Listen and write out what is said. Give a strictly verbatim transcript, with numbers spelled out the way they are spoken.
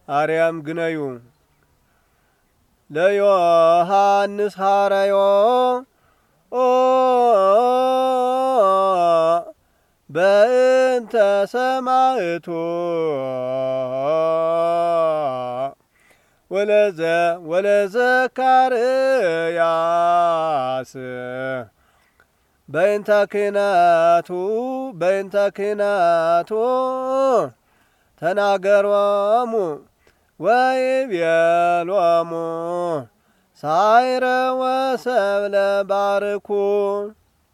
አርያም ግነዩ ለዮሐንስ ሐረዮ በእንተ ሰማዕቱ ወለዘ ወለዘካርያስ በእንተ ክህነቱ በእንተ ክህነቱ ተናገሮሙ ወይቤሎሙ ሳይረ ወሰብለ ባርኩ